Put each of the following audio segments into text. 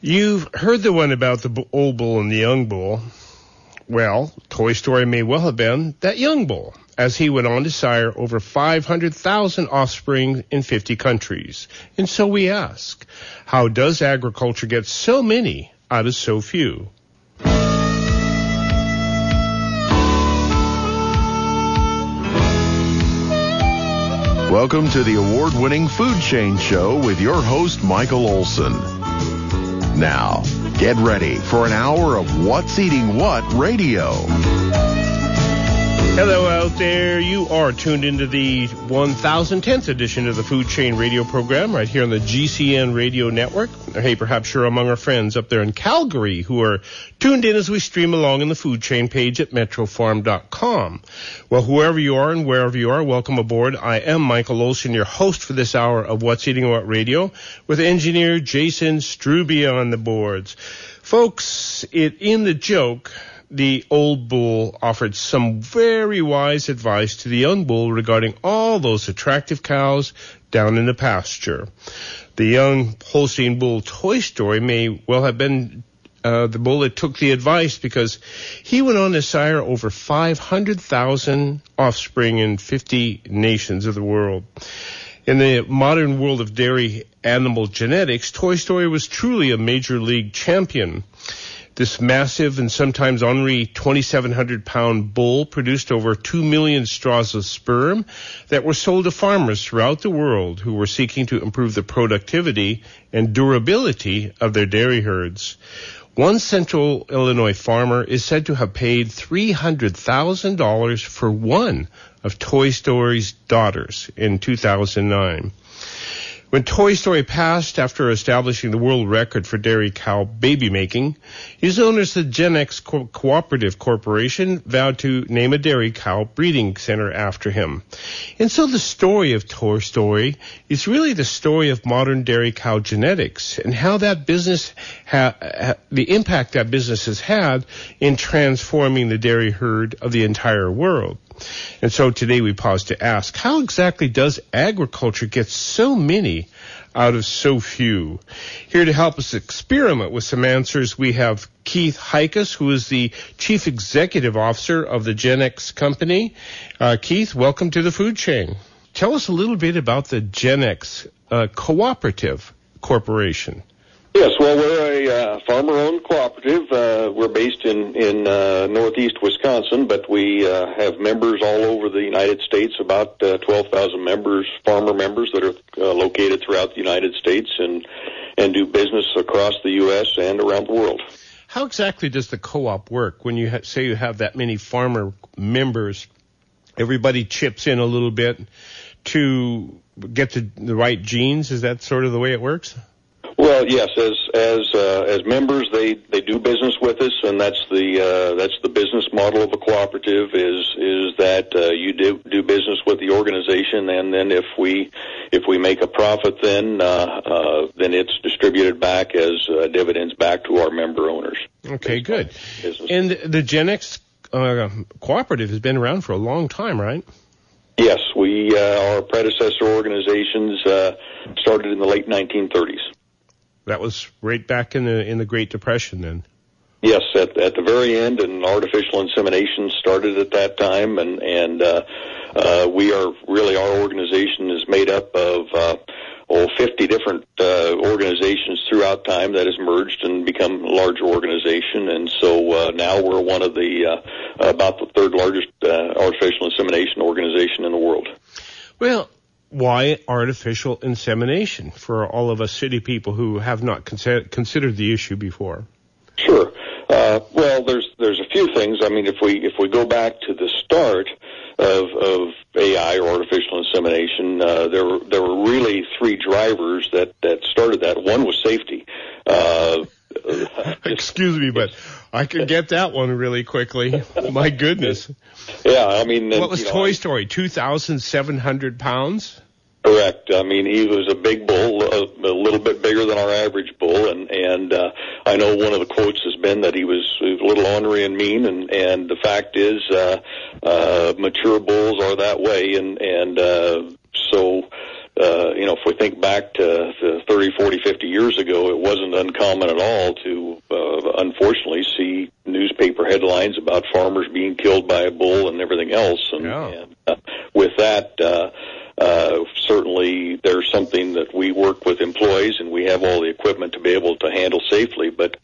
You've heard the one about the old bull and the young bull. Well, Toy Story may well have been that young bull, as he went on to sire over 500,000 offspring in 50 countries. And so we ask, how does agriculture get so many out of so few? Welcome to the award-winning Food Chain Show with your host, Michael Olson. Now, get ready for an hour of What's Eating What Radio. Hello out there. You are tuned into the 1010th edition of the Food Chain Radio program right here on the GCN Radio Network. Hey, perhaps you're among our friends up there in Calgary who are tuned in as we stream along in the Food Chain page at metrofarm.com. Well, whoever you are and wherever you are, welcome aboard. I am Michael Olson, your host for this hour of What's Eating What Radio, with engineer Jason Strubia on the boards. Folks, in the joke, the old bull offered some very wise advice to the young bull regarding all those attractive cows down in the pasture. The young Holstein bull Toy Story may well have been the bull that took the advice, because he went on to sire over 500,000 offspring in 50 nations of the world. In the modern world of dairy animal genetics, Toy Story was truly a major league champion. This massive and sometimes ornery 2,700-pound bull produced over 2 million straws of sperm that were sold to farmers throughout the world who were seeking to improve the productivity and durability of their dairy herds. One central Illinois farmer is said to have paid $300,000 for one of Toy Story's daughters in 2009. When Toy Story passed after establishing the world record for dairy cow baby making, his owners, the Genex Cooperative Corporation, vowed to name a dairy cow breeding center after him. And so the story of Toy Story is really the story of modern dairy cow genetics and how that business, the impact that business has had in transforming the dairy herd of the entire world. And so today we pause to ask, how exactly does agriculture get so many out of so few? Here to help us experiment with some answers, we have Keith Heikus, who is the Chief Executive Officer of the Genex Company. Keith, welcome to the Food Chain. Tell us a little bit about the Genex Cooperative Corporation. Yes, well, we're a farmer-owned cooperative. We're based in northeast Wisconsin, but we have members all over the United States, about 12,000 members, farmer members that are located throughout the United States and do business across the U.S. and around the world. How exactly does the co-op work when you say you have that many farmer members? Everybody chips in a little bit to get the right genes. Is that sort of the way it works? Well, yes, as members, they do business with us, and that's the business model of a cooperative is that you do business with the organization, and then if we make a profit, then it's distributed back as dividends back to our member owners. Okay, good. And the Genex cooperative has been around for a long time, right? Yes, our predecessor organizations started in the late 1930s. That was right back in the Great Depression then. Yes, at the very end, and artificial insemination started at that time, and our organization is made up of 50 different organizations throughout time that has merged and become a larger organization, and so now we're one of the about the third largest artificial insemination organization in the world. Well, why artificial insemination for all of us city people who have not considered the issue before? Sure. Well, there's a few things. I mean, if we go back to the start of AI or artificial insemination, there were really three drivers that started that. One was safety. Excuse me, but I could get that one really quickly. My goodness. Yeah, I mean, what was Toy Story? 2,700 pounds? Correct. I mean, he was a big bull, a little bit bigger than our average bull, and I know one of the quotes has been that he was a little ornery and mean, and the fact is, mature bulls are that way, and so if we think back to 30, 40, 50 years ago, it wasn't uncommon at all to unfortunately see newspaper headlines about farmers being killed by a bull and everything else. And with that, certainly there's something that we work with employees, and we have all the equipment to be able to handle safely. But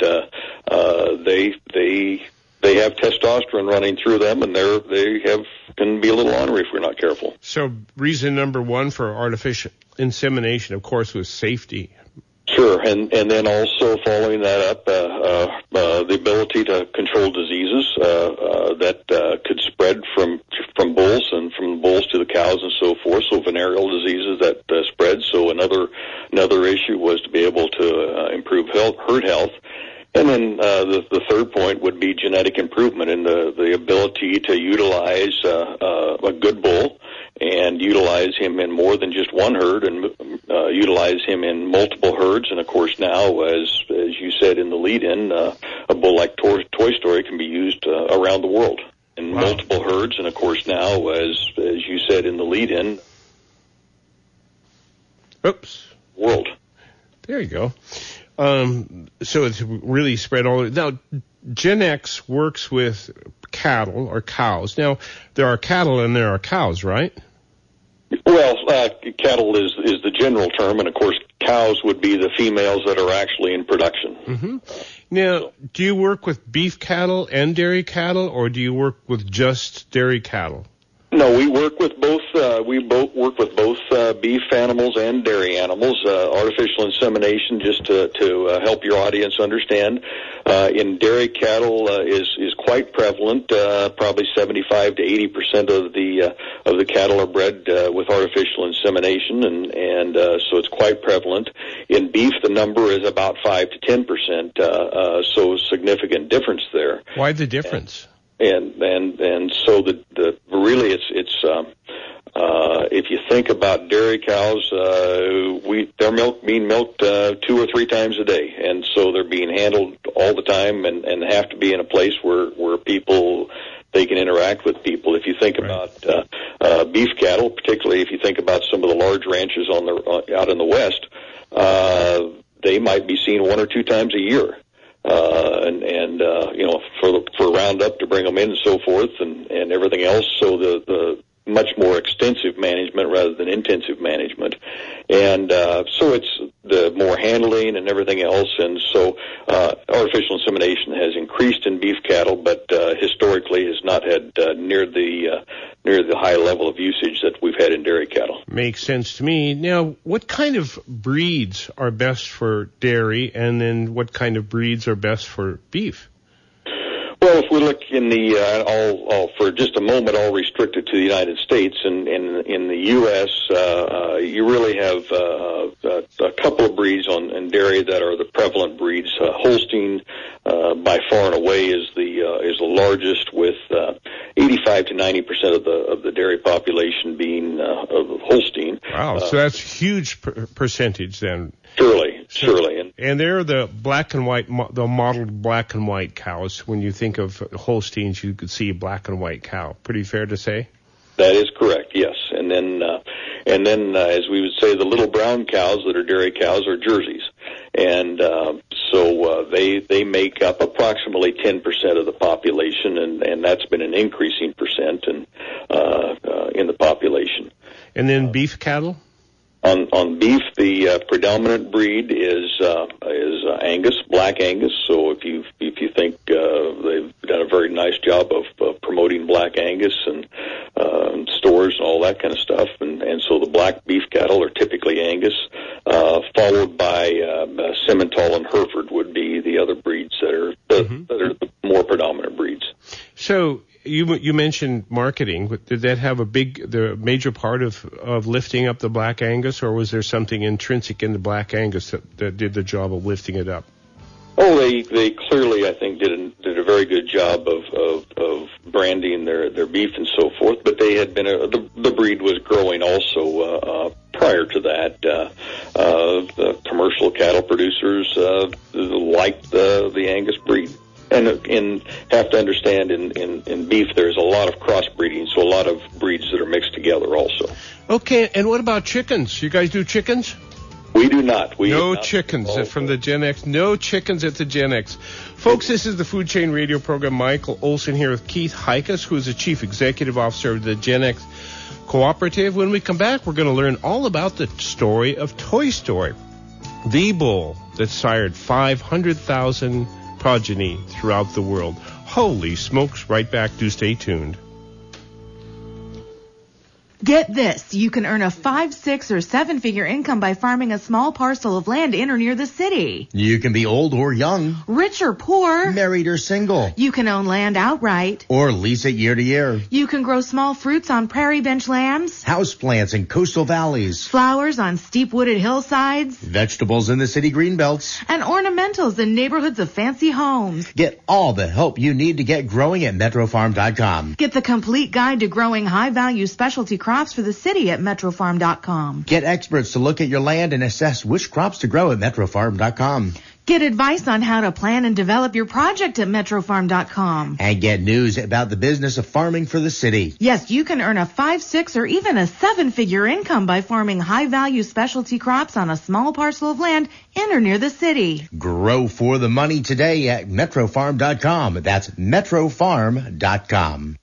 they have testosterone running through them, and they can be a little ornery if we're not careful. So reason number one for artificial insemination, of course, was safety. Sure, and then also following that up, the ability to control diseases that could spread from bulls and from bulls to the cows and so forth. So venereal diseases that spread. So another issue was to be able to improve herd health. And then the third point would be genetic improvement and the ability to utilize a good bull and utilize him in more than just one herd and utilize him in multiple herds. And, of course, now, as you said in the lead-in, a bull like Toy Story can be used around the world in multiple herds. And, of course, now, as you said in the lead-in, world. There you go. So it's really spread all over. Now, Gen X works with cattle or cows. Now, there are cattle and there are cows, right? Well, cattle is the general term, and of course, cows would be the females that are actually in production. Mm-hmm. Now, do you work with beef cattle and dairy cattle, or do you work with just dairy cattle? No, we work with both. We both work with both beef animals and dairy animals. Artificial insemination, just to help your audience understand, in dairy cattle is quite prevalent. Probably 75 to 80% of the cattle are bred with artificial insemination, and so it's quite prevalent. In beef, the number is about 5 to 10%. So significant difference there. Why the difference? And so really it's if you think about dairy cows, they're being milked 2 or 3 times a day, and so they're being handled all the time and have to be in a place where they can interact with people. If you think about beef cattle, particularly if you think about some of the large ranches out in the West, they might be seen 1 or 2 times a year. For Roundup to bring them in and so forth and everything else. So the much more extensive management rather than intensive management. And so it's the more handling and everything else. And so artificial insemination has increased in beef cattle, but historically has not had near the high level of usage that we've had in dairy cattle. Makes sense to me. Now, what kind of breeds are best for dairy, and then what kind of breeds are best for beef? Well, if we look in for just a moment, I'll restrict it to the United States. And in the U.S., you really have a couple of breeds in dairy that are the prevalent breeds. Holstein, by far and away, is the largest, with 85 to 90% of the dairy population being of Holstein. Wow, so that's a huge percentage then. Surely. And they're the black and white, the modeled black and white cows. When you think of Holsteins, you could see a black and white cow. Pretty fair to say? That is correct, yes. And then, as we would say, the little brown cows that are dairy cows are Jerseys. And so they make up approximately 10% of the population, and that's been an increasing percent in the population. And then beef cattle? On beef, the predominant breed is Angus, Black Angus. So if you think they've done a very nice job of promoting Black Angus and stores and all that kind of stuff, and so the black beef cattle are typically Angus, followed by Simmental and Hereford would be the other breeds that are the more predominant breeds. So you mentioned marketing. Did that have the major part of lifting up the Black Angus, or was there something intrinsic in the Black Angus that did the job of lifting it up? Oh, they clearly, I think, did a very good job of branding their beef and so forth. But they had been the breed was growing also prior to that. The commercial cattle producers liked the Angus breed. And have to understand in beef there's a lot of crossbreeding, so a lot of breeds that are mixed together also. Okay, and what about chickens? You guys do chickens? We do not. No chickens from the Gen X. No chickens at the Gen X. Folks, this is the Food Chain Radio program. Michael Olson here with Keith Heikus, who is the Chief Executive Officer of the Gen X Cooperative. When we come back, we're going to learn all about the story of Toy Story, the bull that sired 500,000 progeny throughout the world. Holy smokes. Right back. Do stay tuned. Get this, you can earn a 5, 6, or 7-figure income by farming a small parcel of land in or near the city. You can be old or young, rich or poor, married or single. You can own land outright, or lease it year to year. You can grow small fruits on prairie bench lands, houseplants in coastal valleys, flowers on steep wooded hillsides, vegetables in the city greenbelts, and ornamentals in neighborhoods of fancy homes. Get all the help you need to get growing at MetroFarm.com. Get the complete guide to growing high-value specialty crops for the city at MetroFarm.com. Get experts to look at your land and assess which crops to grow at MetroFarm.com. Get advice on how to plan and develop your project at MetroFarm.com. And get news about the business of farming for the city. Yes, you can earn a 5, 6, or even a 7-figure income by farming high-value specialty crops on a small parcel of land in or near the city. Grow for the money today at MetroFarm.com. That's MetroFarm.com.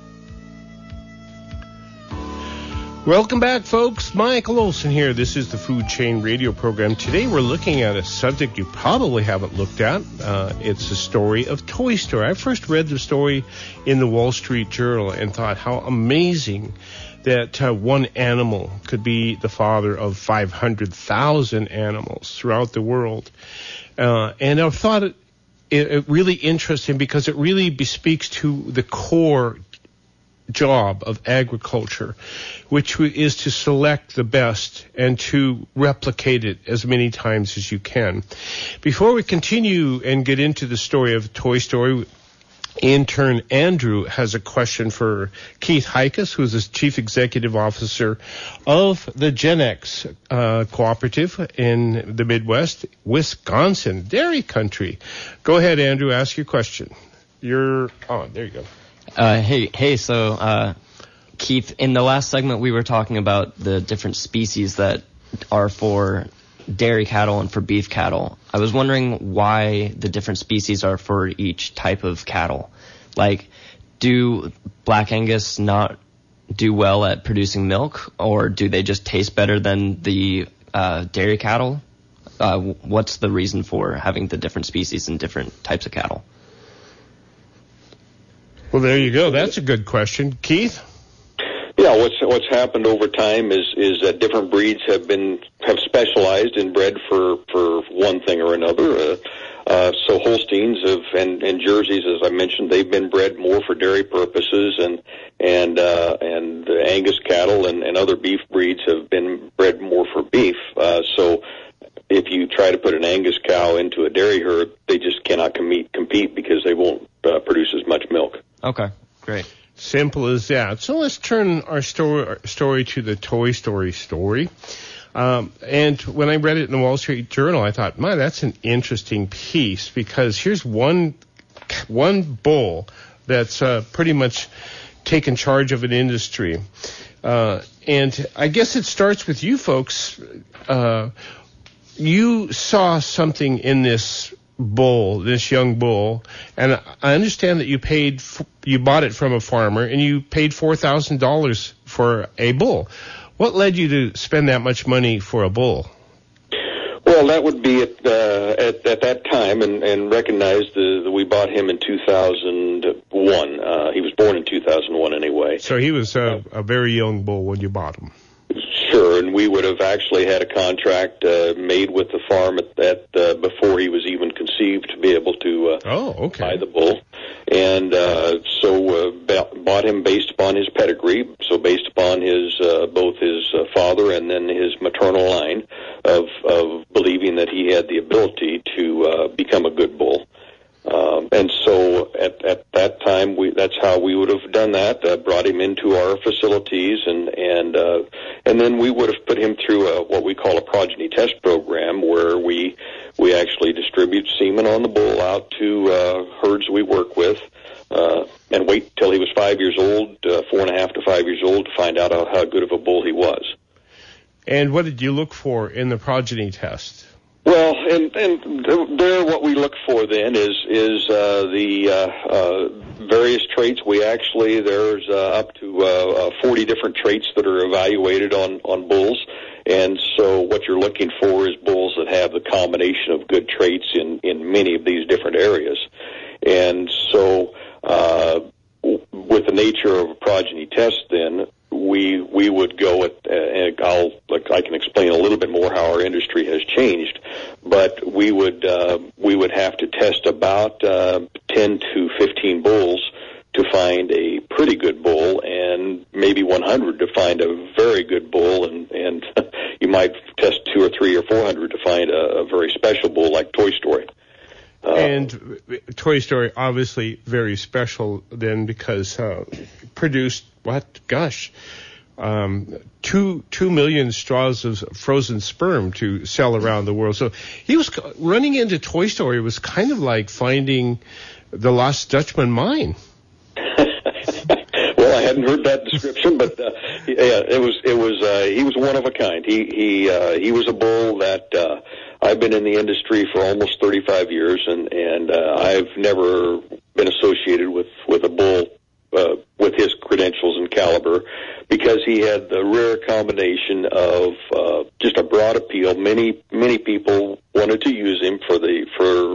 Welcome back, folks. Michael Olson here. This is the Food Chain Radio program. Today we're looking at a subject you probably haven't looked at. It's the story of Toy Story. I first read the story in the Wall Street Journal and thought how amazing that one animal could be the father of 500,000 animals throughout the world. And I thought it really interesting because it really bespeaks to the core job of agriculture, which is to select the best and to replicate it as many times as you can. Before we continue and get into the story of Toy Story, intern Andrew has a question for Keith Heikus, who is the Chief Executive Officer of the Gen X Cooperative in the Midwest, Wisconsin, dairy country. Go ahead, Andrew, ask your question. You're on. There you go. So Keith, in the last segment we were talking about the different species that are for dairy cattle and for beef cattle. I was wondering why the different species are for each type of cattle. Like, do Black Angus not do well at producing milk, or do they just taste better than the dairy cattle? What's the reason for having the different species and different types of cattle? Well, there you go. That's a good question. Keith? Yeah, what's happened over time is that different breeds have specialized and bred for one thing or another. So Holsteins and Jerseys, as I mentioned, they've been bred more for dairy purposes, and the Angus cattle and other beef breeds have been bred more for beef. So if you try to put an Angus cow into a dairy herd, they just cannot compete because they won't produce as much milk. Okay, great. Simple as that. So let's turn our story to the Toy Story story. And when I read it in the Wall Street Journal, I thought, that's an interesting piece, because here's one bull that's pretty much taken charge of an industry. And I guess it starts with you folks. You saw something in this bull, this young bull, and I understand that you bought it from a farmer and you paid $4,000 for a bull. What led you to spend that much money for a bull? Well, that would be at that time, and recognize that we bought him in 2001. He was born in 2001 anyway. So he was a very young bull when you bought him. Sure, and we would have actually had a contract made with the farm before he was even conceived to be able to buy the bull. And so bought him based upon his pedigree, so based upon his both his father and then his maternal line of believing that he had the ability to become a good bull. And so at that time, that's how we would have done that. Brought him into our facilities, and then we would have put him through what we call a progeny test program, where we actually distribute semen semen on the bull out to herds we work with, and wait till he was 5 years old, 4.5 to 5 years old, to find out how good of a bull he was. And what did you look for in the progeny test? Well, and there, what we look for then is the various traits. There's up to 40 different traits that are evaluated on bulls, and so what you're looking for is bulls that have the combination of good traits in many of these different areas. And so, with the nature of a progeny test, then we would go at, and I can explain a little bit more how our industry has changed, but we would have to test about 10 to 15 bulls to find a pretty good bull, and maybe 100 to find a very good bull, and you might test 200 or 300 or 400 to find a very special bull like Toy Story. And Toy Story, obviously very special then, because produced, 2 million straws of frozen sperm to sell around the world. So he was running into Toy Story was kind of like finding the Lost Dutchman mine. Well, I hadn't heard that description, but he was one of a kind. He was a bull that I've been in the industry for almost 35 years, and I've never been associated with a bull with his credentials and caliber, because he had the rare combination of just a broad appeal. Many people wanted to use him for the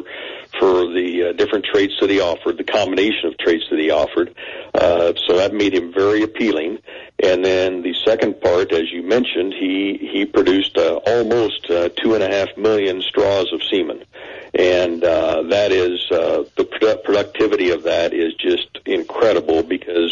different traits that he offered, the combination of traits that he offered. So that made him very appealing. And then the second part, as you mentioned, he produced almost 2.5 million straws of semen. And that is, the productivity of that is just incredible, because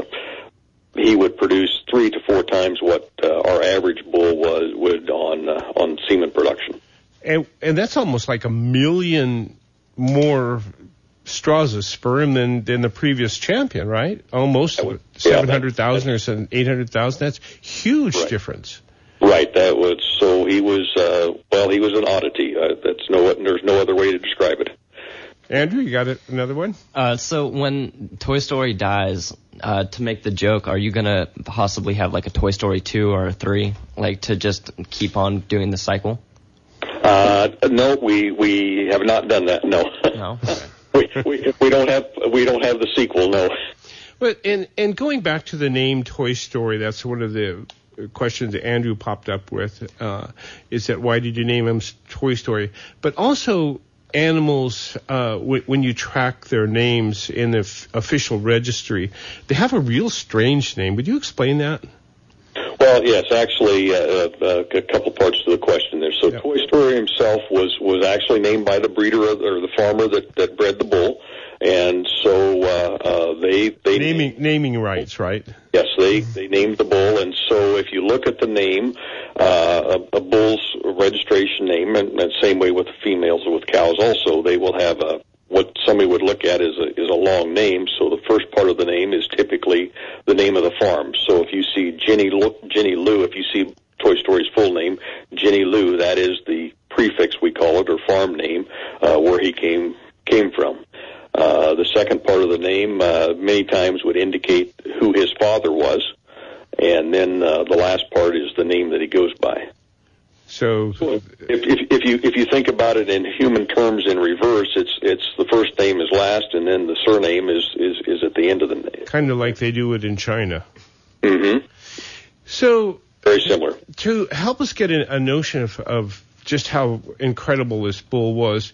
he would produce 3 to 4 times what our average bull would on semen production. And that's almost like 1 million more straws of sperm than the previous champion, right? Almost 700,000 or 800,000. That's huge difference. Right. That was, so he was he was an oddity. There's no other way to describe it. Andrew, you got another one? So when Toy Story dies, to make the joke, are you gonna possibly have like a Toy Story 2 or a 3, like to just keep on doing the cycle? No, we have not done that. No. No. we don't have the sequel. No. But and going back to the name Toy Story, that's one of the questions that Andrew popped up with. Is that why did you name him Toy Story? But also, animals, when you track their names in the official registry, they have a real strange name. Would you explain that? Well, yes, actually, a couple parts to the question there. So Toy Story himself was actually named by the breeder or the farmer that bred the bull, and so they naming rights, right? Yes, they named the bull, and so if you look at the name, a bull's registration name, and the same way with the females or with cows, also they will have what somebody would look at is a long name. So the first part of the name is typically the name of the farm. So if you see Jenny Lou, if you see Toy Story's full name, Jenny Lou, that is the prefix, we call it, or farm name, where he came from. The second part of the name many times would indicate who his father was, and then the last part is the name that he goes by. So if you think about it in human terms in reverse, it's the first name is last, and then the surname is at the end of the name. Kind of like they do it in China. Mm-hmm. So very similar. To help us get a notion of just how incredible this bull was,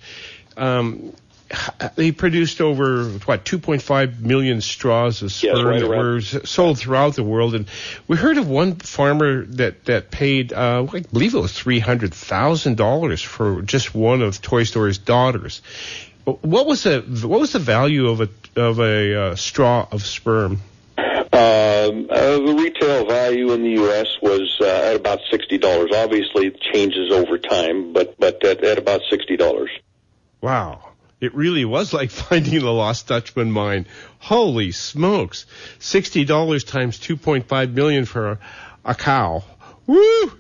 he produced over 2.5 million straws of sperm that were sold throughout the world, and we heard of one farmer that paid, I believe it was $300,000 for just one of Toy Story's daughters. What was the value of a straw of sperm? The retail value in the U.S. was at about $60. Obviously, it changes over time, but at about $60. Wow. It really was like finding the Lost Dutchman mine. Holy smokes. $60 times $2.5 million for a cow. Woo!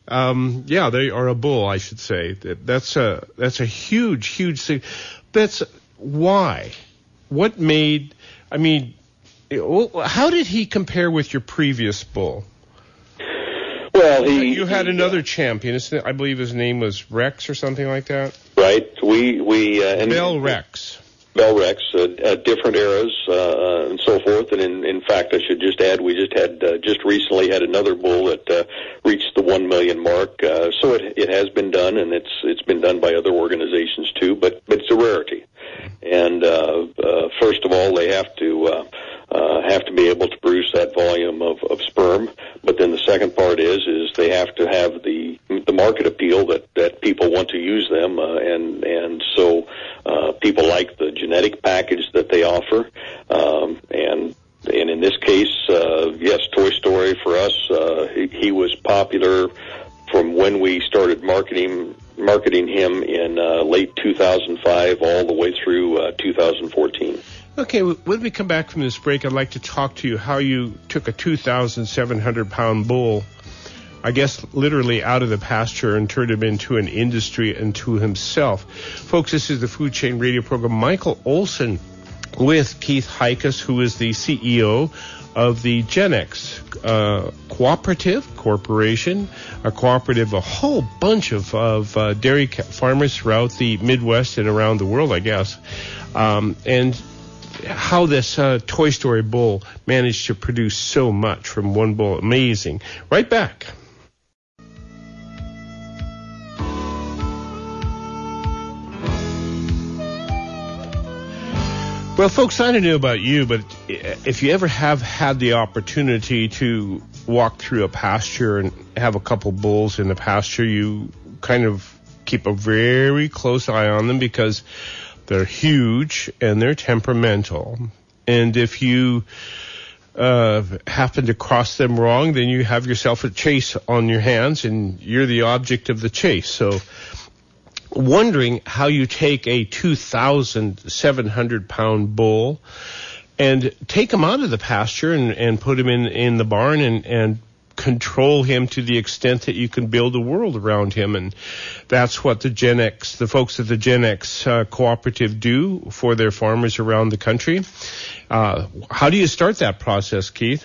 Yeah, they are a bull, I should say. That's a huge thing. That's why. What made? I mean, how did he compare with your previous bull? Well, you had another champion. I believe his name was Rex or something like that. Right. And Bell Rex. Bell Rex, different eras and so forth. And in fact, I should just add, we just recently had another bull that reached the 1 million mark. So it has been done, and it's been done by other organizations too. But it's a rarity. And first of all, they have to be able to produce that volume of sperm. But then the second part is they have to have the market appeal that people want to use them, and so people like the genetic package that they offer, and in this case, yes, Toy Story for us, he was popular from when we started marketing him in late 2005 all the way through 2014. Okay, when we come back from this break, I'd like to talk to you how you took a 2,700-pound bull, I guess literally out of the pasture, and turned him into an industry unto himself. Folks, this is the Food Chain Radio program. Michael Olson with Keith Heikus, who is the CEO of the GenX Cooperative Corporation, a cooperative, a whole bunch of dairy farmers throughout the Midwest and around the world, I guess, and how this Toy Story bull managed to produce so much from one bull. Amazing. Right back. Well, folks, I don't know about you, but if you ever have had the opportunity to walk through a pasture and have a couple bulls in the pasture, you kind of keep a very close eye on them because they're huge and they're temperamental. And if you happen to cross them wrong, then you have yourself a chase on your hands and you're the object of the chase. So wondering how you take a 2,700-pound bull and take him out of the pasture and put him in the barn and control him to the extent that you can build a world around him. And that's what the folks at the GenX Cooperative do for their farmers around the country. How do you start that process, Keith?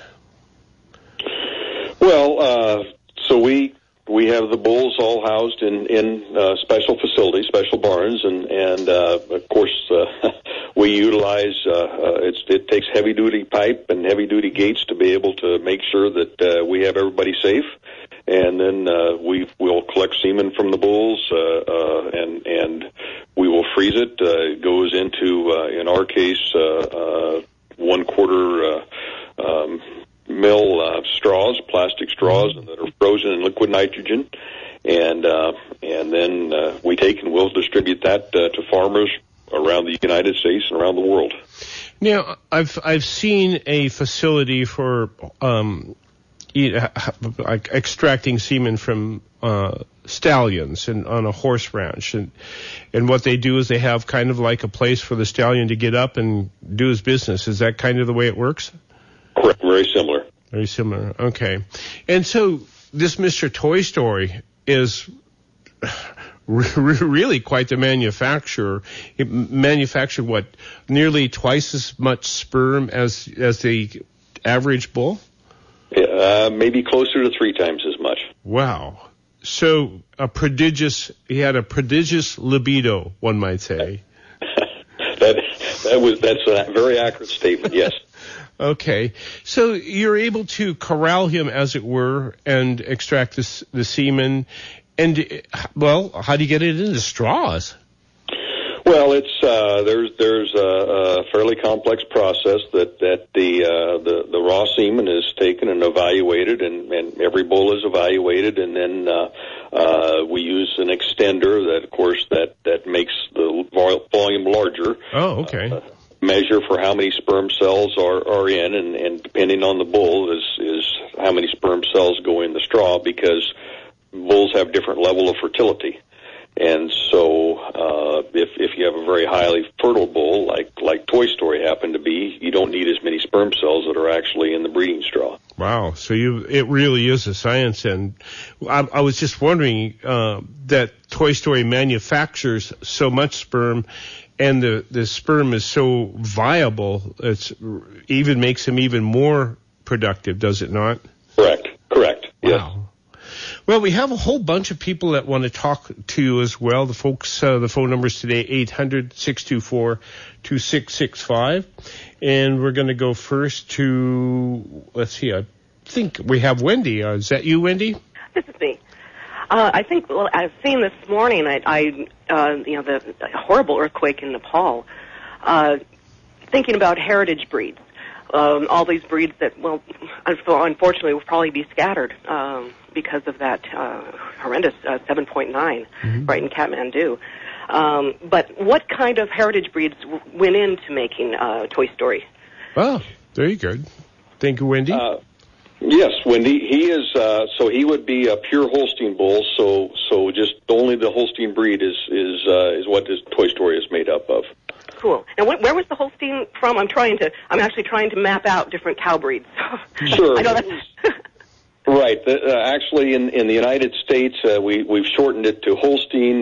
Well, so we have the bulls all housed in special facilities, special barns, and of course we utilize it takes heavy duty pipe and heavy duty gates to be able to make sure that we have everybody safe, and then we'll collect semen from the bulls and we will freeze it. It goes into in our case 1/4 mill straws, plastic straws that are frozen in liquid nitrogen, and then we take and we'll distribute that to farmers around the United States and around the world. Now, I've seen a facility for extracting semen from stallions and on a horse ranch, and what they do is they have kind of like a place for the stallion to get up and do his business. Is that kind of the way it works? Correct. Very similar. Very similar. Okay. And so this Mr. Toy Story is really quite the manufacturer. It manufactured nearly twice as much sperm as the average bull? Maybe closer to 3 times as much. Wow. So he had a prodigious libido, one might say. That's a very accurate statement, yes. Okay, so you're able to corral him, as it were, and extract the semen. And how do you get it into straws? Well, it's there's a fairly complex process that the raw semen is taken and evaluated, and every bull is evaluated, and then we use an extender that, of course, that makes the volume larger. Oh, okay. Measure for how many sperm cells are in, and depending on the bull is how many sperm cells go in the straw, because bulls have different level of fertility. And so if if you have a very highly fertile bull, like Toy Story happened to be, you don't need as many sperm cells that are actually in the breeding straw. Wow. So it really is a science. And I was just wondering, that Toy Story manufactures so much sperm, and the sperm is so viable, it's even makes them even more productive, does it not? Correct. Yes. Wow. Well, we have a whole bunch of people that want to talk to you as well. The folks, the phone numbers today, 800-624-2665. And we're going to go first to, let's see, I think we have Wendy. Is that you, Wendy? This is me. I think, well, I've seen this morning, the horrible earthquake in Nepal, thinking about heritage breeds. All these breeds that, well, unfortunately will probably be scattered because of that horrendous 7.9 right in Kathmandu. But what kind of heritage breeds went into making Toy Story? Oh, very good. Thank you, Wendy. Yes, Wendy. He is. So he would be a pure Holstein bull. So just only the Holstein breed is what this Toy Story is made up of. Cool. And where was the Holstein from? I'm actually trying to map out different cow breeds. Sure. I know that's right. Actually, in the United States, we've shortened it to Holstein.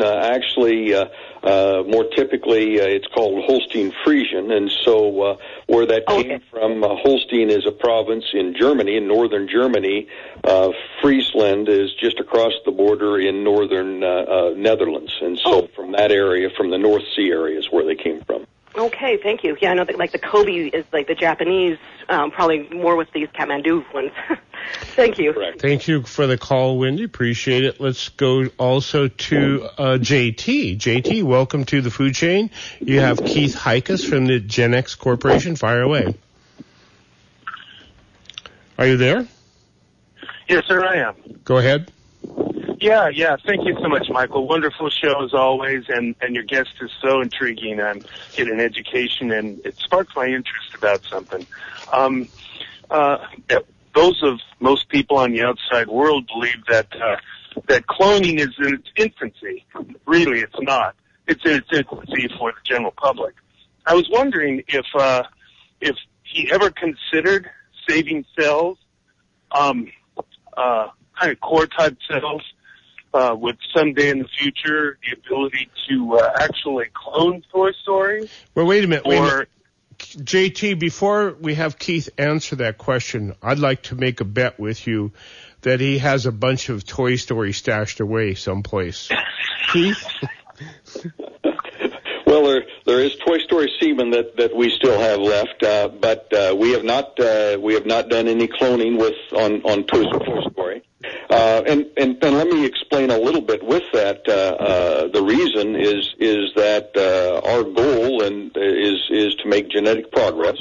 More typically, it's called Holstein Friesian, and so where that came from, Holstein is a province in Germany, in northern Germany. Friesland is just across the border in northern Netherlands, and so from that area, from the North Sea area, is where they came from. Okay, thank you. Yeah, I know that, like the Kobe is like the Japanese, probably more with these Kathmandu ones. Thank you. Correct. Thank you for the call, Wendy. Appreciate it. Let's go also to JT. JT, welcome to the food chain. You have Keith Heikus from the Gen X Corporation. Fire away. Are you there? Yes, sir, I am. Go ahead. Yeah. Thank you so much, Michael. Wonderful show as always, and your guest is so intriguing. I'm getting an education, and it sparked my interest about something. Those of most people on the outside world believe that cloning is in its infancy. Really, it's not. It's in its infancy for the general public. I was wondering if he ever considered saving cells, kind of core type cells, with someday in the future the ability to actually clone Toy Story. Well, wait a minute. JT, before we have Keith answer that question, I'd like to make a bet with you that he has a bunch of Toy Story stashed away someplace. Keith? Well, there is Toy Story semen that we still have left, but we have not done any cloning on Toy Story. And let me explain a little bit with that. The reason is that our goal is to make genetic progress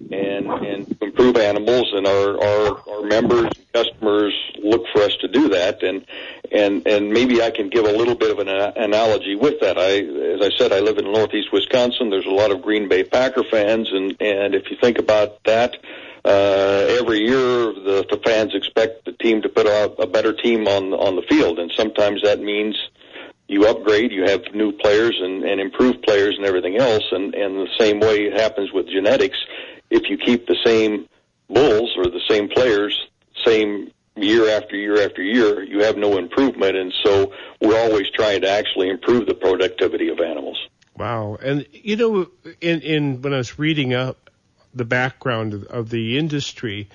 and improve animals, and our members and customers look for us to do that. And maybe I can give a little bit of an analogy with that. As I said, I live in northeast Wisconsin. There's a lot of Green Bay Packer fans, and if you think about that, every year the fans expect the team to put a better team on the field, and sometimes that means you upgrade, you have new players and improved players and everything else, and the same way it happens with genetics. If you keep the same bulls or the same players, same year after year after year, you have no improvement, and so we're always trying to actually improve the productivity of animals. Wow. And, you know, when I was reading up the background of the industry,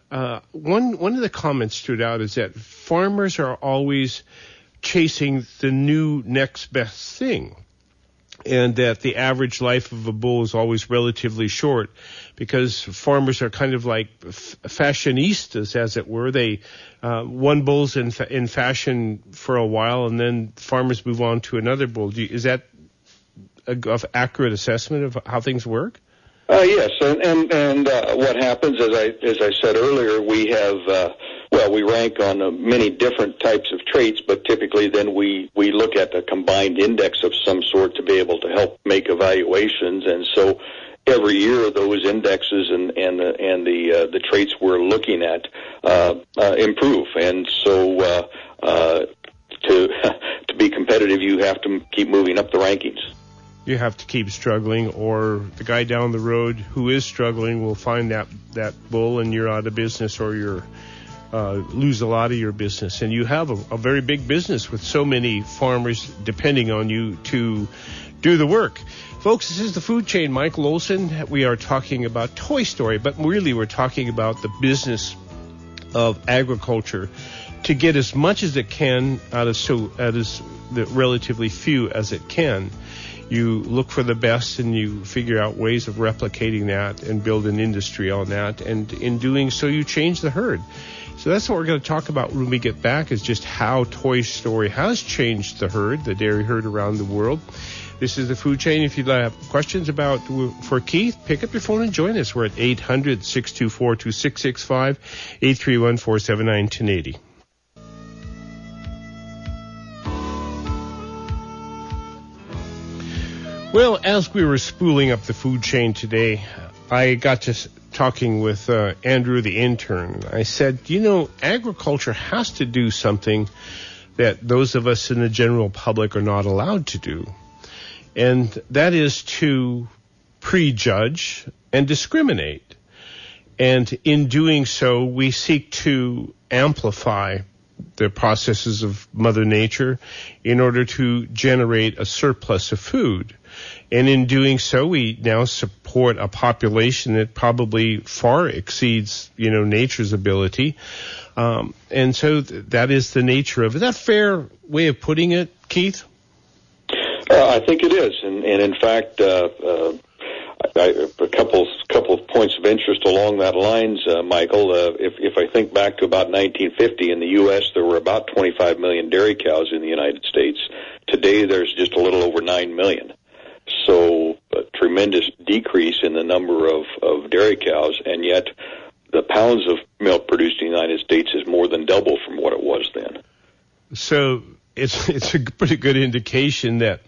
one of the comments stood out is that farmers are always chasing the new next best thing, and that the average life of a bull is always relatively short because farmers are kind of like fashionistas, as it were. They one bull's in fashion for a while, and then farmers move on to another bull. Is that an accurate assessment of how things work? Yes, and what happens, as I said earlier, we have we rank on many different types of traits, but typically then we look at a combined index of some sort to be able to help make evaluations, and so every year those indexes and the traits we're looking at improve, and so to be competitive, you have to keep moving up the rankings. you have to keep struggling, or the guy down the road who is struggling will find that bull and you're out of business, or you're lose a lot of your business. And you have a very big business with so many farmers depending on you to do the work. Folks, this is the Food Chain. Michael Olson. We are talking about Toy Story, but really we're talking about the business of agriculture to get as much as it can out of the relatively few as it can. You look for the best and you figure out ways of replicating that and build an industry on that. And in doing so, you change the herd. So that's what we're going to talk about when we get back, is just how Toy Story has changed the herd, the dairy herd around the world. This is the Food Chain. If you'd have questions for Keith, pick up your phone and join us. We're at 800-624-2665, 831-479-1080. Well, as we were spooling up the food chain today, I got to talking with Andrew, the intern. I said, agriculture has to do something that those of us in the general public are not allowed to do. And that is to prejudge and discriminate. And in doing so, we seek to amplify the processes of Mother Nature in order to generate a surplus of food. And in doing so, we now support a population that probably far exceeds, nature's ability. And so that is the nature of it. Is that a fair way of putting it, Keith? I think it is, and in fact, a couple of points of interest along that lines, Michael. If I think back to about 1950 in the U.S., there were about 25 million dairy cows in the United States. Today, there's just a little over 9 million. So a tremendous decrease in the number of dairy cows, and yet the pounds of milk produced in the United States is more than double from what it was then. So it's a pretty good indication that,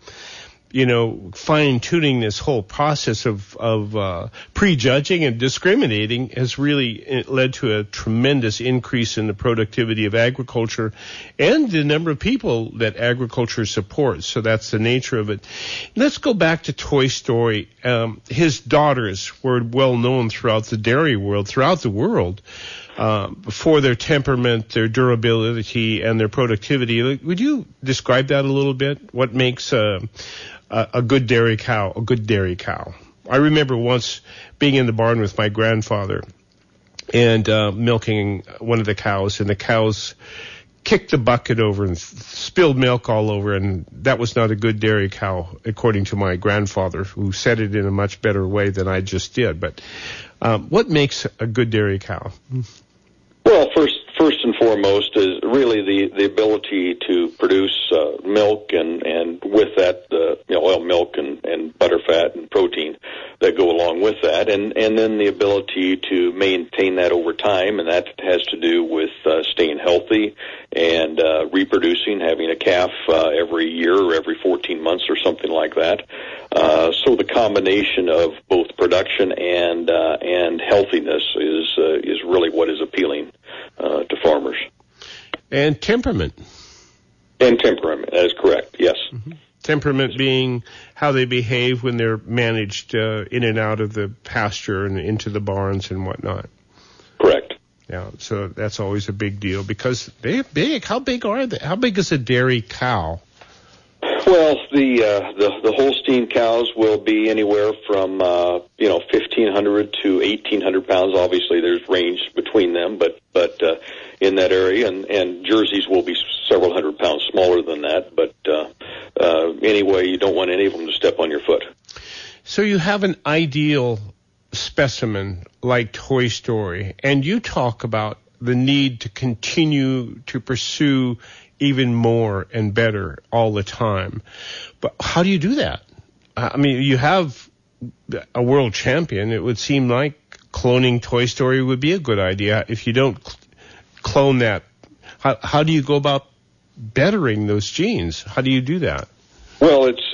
fine-tuning this whole process of prejudging and discriminating has really led to a tremendous increase in the productivity of agriculture and the number of people that agriculture supports. So that's the nature of it. Let's go back to Toy Story. His daughters were well known throughout the dairy world, throughout the world, for their temperament, their durability, and their productivity. Would you describe that a little bit? What makes a good dairy cow a good dairy cow? I remember once being in the barn with my grandfather and milking one of the cows, and the cows kicked the bucket over and spilled milk all over, and that was not a good dairy cow, according to my grandfather, who said it in a much better way than I just did. But what makes a good dairy cow? Well, first and foremost is really the ability to produce milk, and with that, oil, milk, and butter, fat, and protein that go along with that, and then the ability to maintain that over time, and that has to do with staying healthy and reproducing, having a calf every year or every 14 months or something like that. So the combination of both production and healthiness is really what is appealing to farmers. And temperament. And temperament, that is correct, yes. Mm-hmm. Temperament being how they behave when they're managed in and out of the pasture and into the barns and whatnot. Correct. Yeah, so that's always a big deal because they're big. How big are they? How big is a dairy cow? Well, the Holstein cows will be anywhere from 1,500 to 1,800 pounds. Obviously, there's range between them, but in that area, and Jerseys will be several hundred pounds smaller than that. But anyway, you don't want any of them to step on your foot. So you have an ideal specimen like Toy Story, and you talk about the need to continue to pursue even more and better all the time. But how do you do that? I mean, you have a world champion. It would seem like cloning Toy Story would be a good idea. If you don't clone that, how do you go about bettering those genes? How do you do that? Well, it's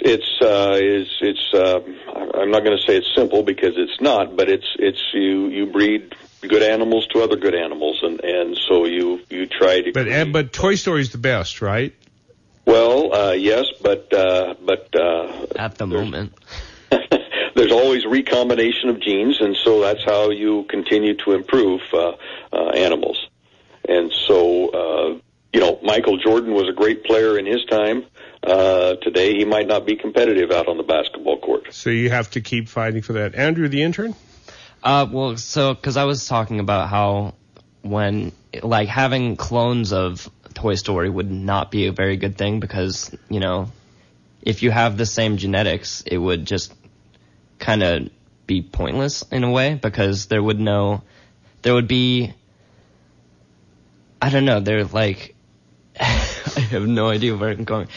I'm not going to say it's simple because it's not, but it's you breed good animals to other good animals, and so you try to. But Toy Story's the best, right? Well, yes, but at the moment. There's always recombination of genes, and so that's how you continue to improve animals. And so, Michael Jordan was a great player in his time. Today, he might not be competitive out on the basketball court. So you have to keep fighting for that. Andrew, the intern? Because I was talking about how having clones of Toy Story would not be a very good thing because, if you have the same genetics, it would just kind of be pointless in a way because there would be, I don't know, they're like, I have no idea where I'm going.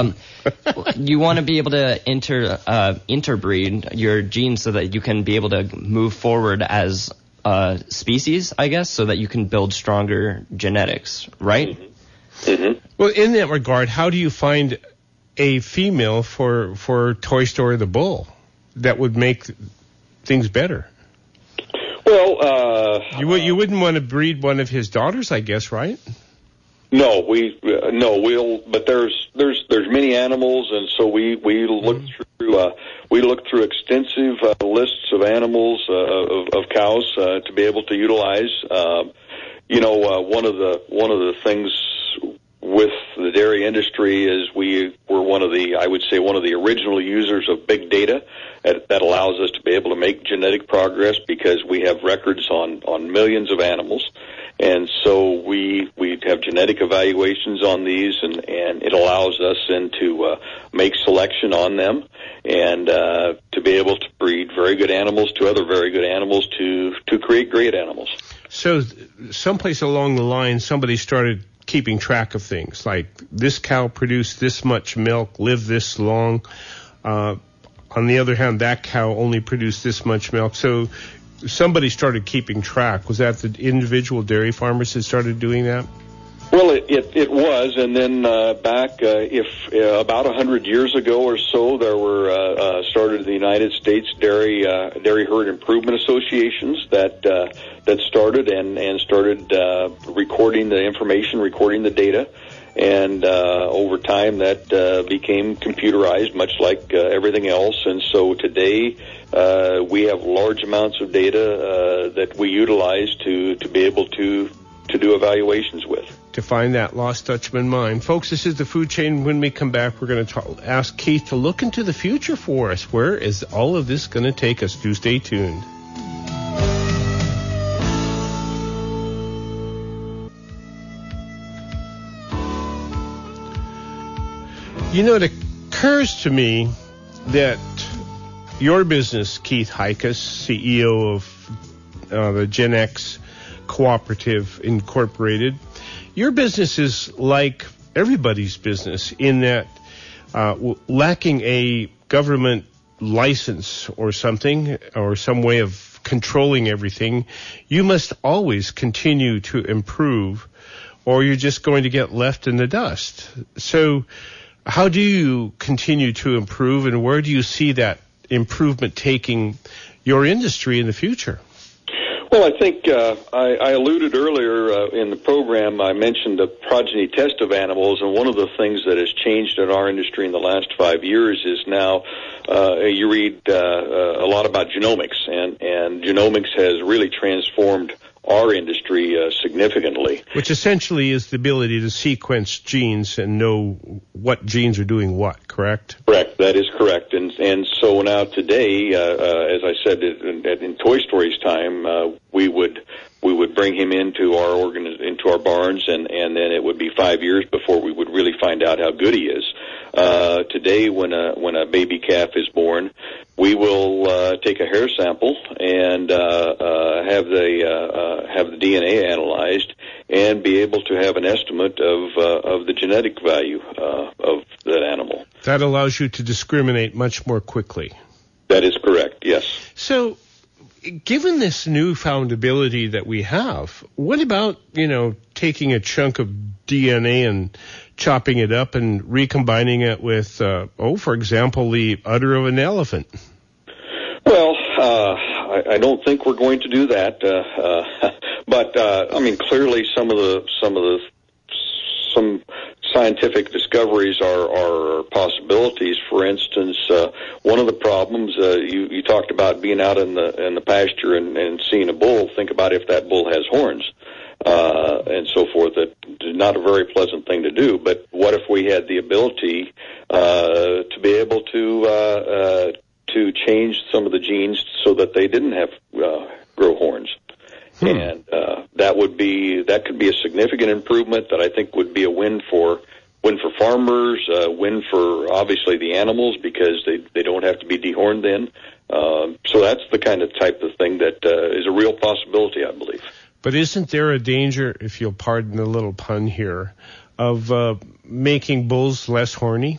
You want to be able to interbreed your genes so that you can be able to move forward as species, I guess, so that you can build stronger genetics, right? Mm-hmm. Mm-hmm. Well, in that regard, how do you find a female for Toy Story the Bull that would make things better? Well, you wouldn't want to breed one of his daughters, I guess, right? No, but there's many animals, and so we look through extensive lists of animals of cows to be able to utilize. One of the things with the dairy industry is we were one of the original users of big data that allows us to be able to make genetic progress because we have records on millions of animals. And so we have genetic evaluations on these, and it allows us then to make selection on them and to be able to breed very good animals to other very good animals to create great animals. So someplace along the line, somebody started keeping track of things like this cow produced this much milk, lived this long. On the other hand, that cow only produced this much milk. So somebody started keeping track. Was that the individual dairy farmers that started doing that? Well, it was, and then back about 100 years ago or so, there were started in the United States dairy herd improvement associations that started and started recording the information, recording the data, and over time that became computerized, much like everything else. And so today we have large amounts of data that we utilize to be able to do evaluations with. To find that lost Dutchman mine. Folks, this is the Food Chain. When we come back, we're going to ask Keith to look into the future for us. Where is all of this going to take us? Do stay tuned. It occurs to me that your business, Keith Heikus, CEO of the Gen X Cooperative Incorporated, your business is like everybody's business in that lacking a government license or something or some way of controlling everything, you must always continue to improve or you're just going to get left in the dust. So how do you continue to improve and where do you see that improvement taking your industry in the future? Well, I think I alluded earlier in the program, I mentioned the progeny test of animals, and one of the things that has changed in our industry in the last 5 years is now you read a lot about genomics, and genomics has really transformed our industry significantly. Which essentially is the ability to sequence genes and know what genes are doing what, correct? Correct. That is correct. And so now today, as I said in Toy Story's time, we would bring him into our barns, and then it would be 5 years before we would really find out how good he is. Today, when a baby calf is born, we will take a hair sample and have the DNA analyzed and be able to have an estimate of the genetic value of that animal. That allows you to discriminate much more quickly. That is correct, yes. So, given this newfound ability that we have, what about, taking a chunk of DNA and chopping it up and recombining it with, for example, the udder of an elephant? Well, I don't think we're going to do that. But clearly some scientific discoveries are possibilities. For instance, one of the problems you talked about being out in the pasture and seeing a bull. Think about if that bull has horns and so forth. That is not a very pleasant thing to do. But what if we had the ability to be able to change some of the genes so that they didn't have grow horns? And that could be a significant improvement that I think would be a win for farmers, win for obviously the animals because they don't have to be dehorned then. So that's the kind of type of thing that is a real possibility, I believe. But isn't there a danger, if you'll pardon the little pun here, of making bulls less horny?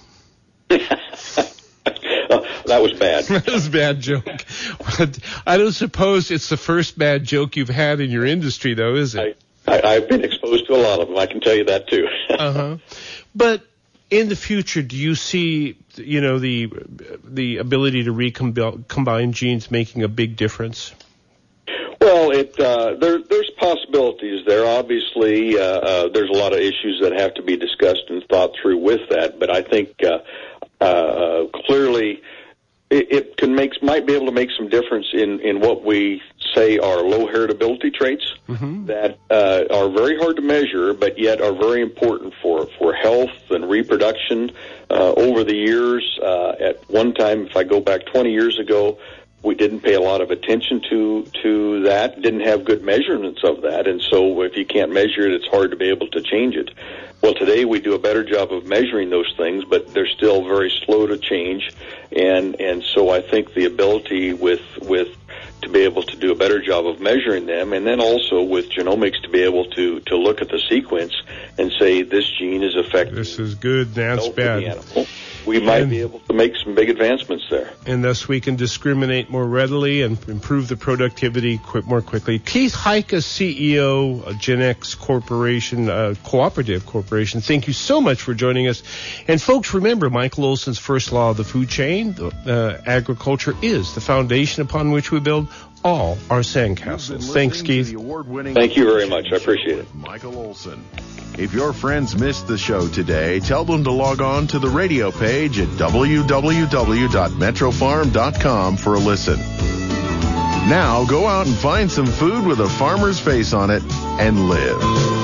That was bad. That was a bad joke. But I don't suppose it's the first bad joke you've had in your industry, though, is it? I've been exposed to a lot of them. I can tell you that, too. But in the future, do you see, the ability to recombine genes making a big difference? Well, there's possibilities there. Obviously, there's a lot of issues that have to be discussed and thought through with that. But I think clearly it might be able to make some difference in what we say are low heritability traits that are very hard to measure, but yet are very important for health and reproduction over the years. At one time, if I go back 20 years ago, we didn't pay a lot of attention to that, didn't have good measurements of that, and so if you can't measure it, it's hard to be able to change it. Well, today we do a better job of measuring those things, but they're still very slow to change, and so I think the ability with to be able to do a better job of measuring them, and then also with genomics to be able to look at the sequence and say this gene is affecting. This is good, that's bad. We might be able to make some big advancements there. And thus we can discriminate more readily and improve the productivity more quickly. Keith Heika, CEO of GenX Corporation, Cooperative Corporation, thank you so much for joining us. And folks, remember Michael Olson's first law of the food chain, agriculture is the foundation upon which we build all our sandcastles. Thanks, Keith. Thank you very much. I appreciate it. Michael Olson. If your friends missed the show today, tell them to log on to the radio page at www.metrofarm.com for a listen. Now go out and find some food with a farmer's face on it and live.